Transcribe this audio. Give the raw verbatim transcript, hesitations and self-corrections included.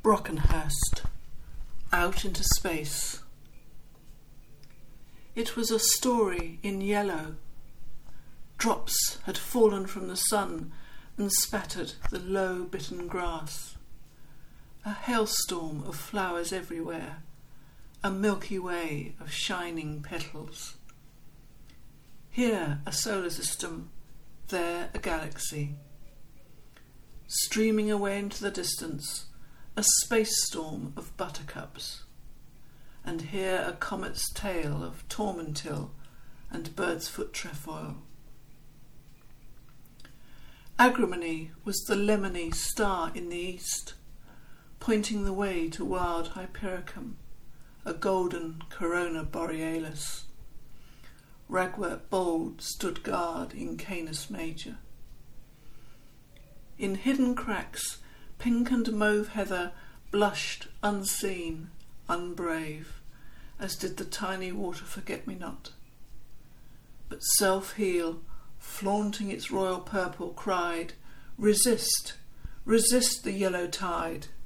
Brockenhurst, Out into Space. It was a story in yellow. Drops had fallen from the sun and spattered the low bitten grass. A hailstorm of flowers everywhere, a Milky Way of shining petals. Here a solar system, there a galaxy. Streaming away into the distance, a space storm of buttercups. And here a comet's tail of tormentil and bird's foot trefoil. Agrimony was the lemony star in the east, pointing the way to wild Hypericum, a golden corona borealis. Ragwort bold stood guard in Canis Major. In hidden cracks, pink and mauve heather blushed unseen, unbrave, as did the tiny water forget-me-not. But self-heal, flaunting its royal purple, cried, "Resist, resist the yellow tide!"